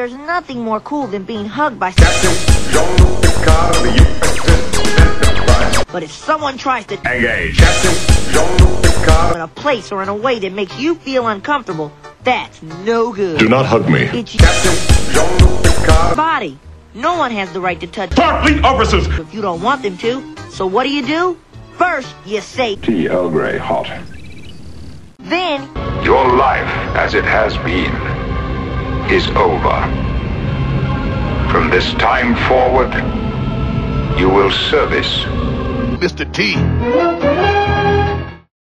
there's nothing more cool than being hugged by Captain Jean-Luc Picard of the USS Enterprise. But if someone tries to Engage. Captain Jean-Luc Picard in a place or in a way that makes you feel uncomfortable, that's no good. Do not hug me. It's your Captain Jean-Luc Picard. body. No one has the right to touch Starfleet officers! you if you don't want them to. So what do? First, you say, Tea Earl Grey hot. then Your life, as it has been, is over. From this time forward, you will service Mr. T.